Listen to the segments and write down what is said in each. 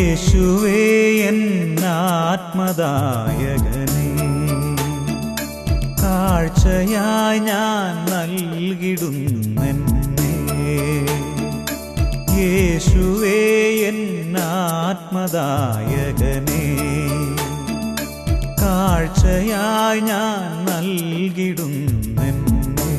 യേശുവേ എന്നാത്മദായകനേ, കാഴ്ചയായി ഞാൻ നൽകിടുന്നെന്നെ. യേശുവേ എന്നാത്മദായകനേ, കാഴ്ചയായി ഞാൻ നൽകിടുന്നെന്നെ.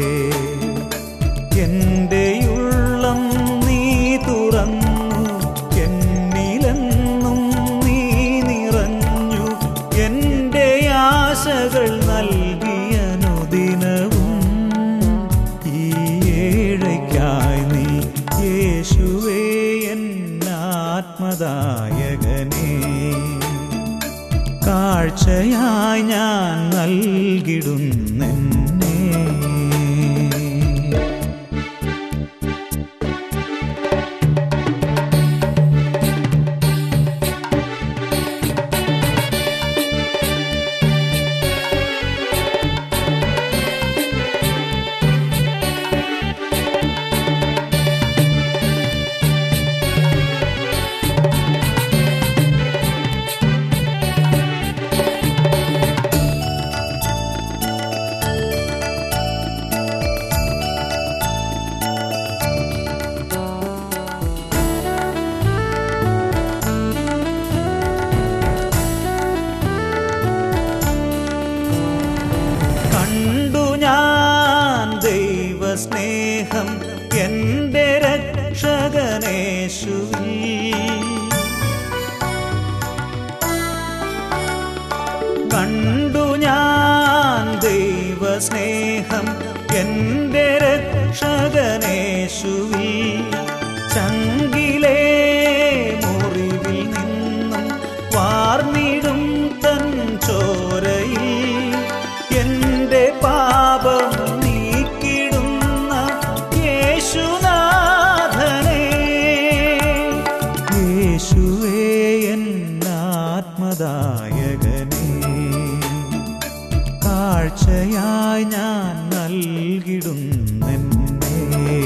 എൻ്റെ ഉള്ളം നീ തുറന്നു, എന്നിലെന്നും നീ നിറഞ്ഞു. എൻ്റെ ആശകൾ നൽകിയ അനുദിനവും ഈ ഏഴയ്ക്കായി നീ. യേശുവേ എന്നാത്മദായകനേ, കാഴ്ചയായി ഞാൻ നൽകിടുന്നെന്നെ. സ്നേഹം എൻ്റെ രക്ഷകനേശുവിൽ കണ്ടു ഞാൻ. ദൈവസ്നേഹം എൻ്റെ രക്ഷകനേശുവിൽ ചങ്കിലേ മുറിവിൽ നിന്നും വാർന്നിടും തൻ ചോരയിൽ എൻ്റെ പാപം ആത്മദായകനേ, കാഴ്ചയായി ഞാൻ നൽകിടുന്നെന്നെ.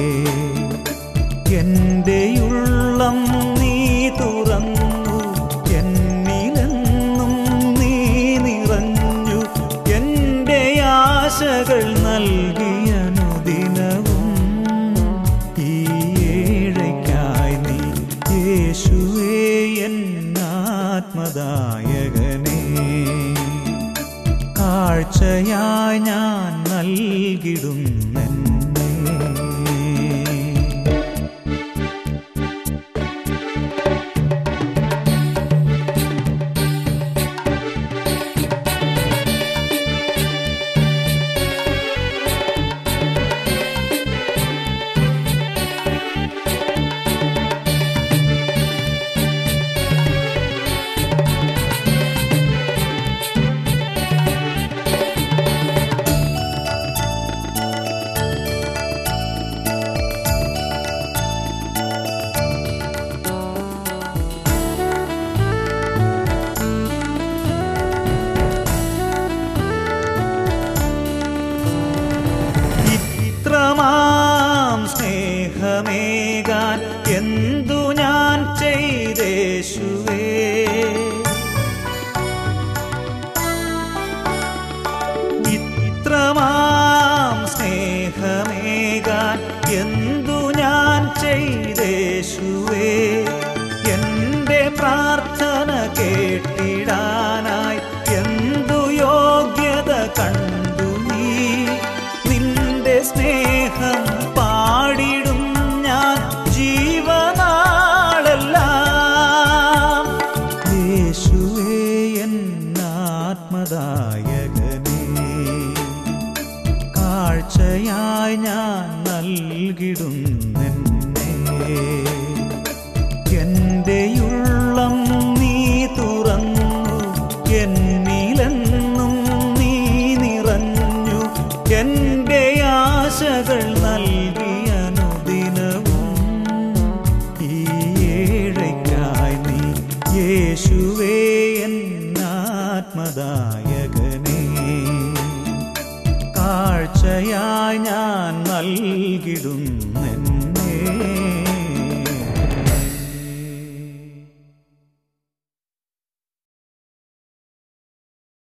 എൻ്റെ ഉള്ളം നീ തുറന്നു, എന്നിലെന്നും നീ നിറഞ്ഞു. എൻ്റെ ആശകൾ നൽകിയ അനുദിനവും ഈ ഏഴയ്ക്കായി നീ. യേശുവേ ആത്മദായകനേ, കാഴ്ചയായി ഞാൻ നൽകിടുന്നെന്നെ. സ്നേഹമേകാൻ എന്തു ഞാൻ ചെയ്തേശുവേ, ഇത്രമാം സ്നേഹമേകാൻ എന്തു ഞാൻ ചെയ്തേശുവേ. എൻ്റെ പ്രാർത്ഥന കേട്ടിടാനായി എന്തു യോഗ്യത കണ്ടു നീ. നിന്റെ സ്നേഹം പാടിടും ഞാൻ ജീവനാളെല്ലാം. യേശുവേ എന്നാത്മദായകനേ, കാഴ്ചയായി ഞാൻ നൽകിടുന്നെന്നെ. എൻ്റെ ഉള്ളം നീ തുറന്നു, എന്നിലെന്നും നീ നിറഞ്ഞു. എൻ്റെ ആശകൾ നൽകിയ അനുദിനവും ഈ ഏഴയ്ക്കായി നീ. യേശുവേ എന്നാത്മദായകനേ, കാഴ്ചയായി ഞാൻ നൽകിടുന്നെന്നെ.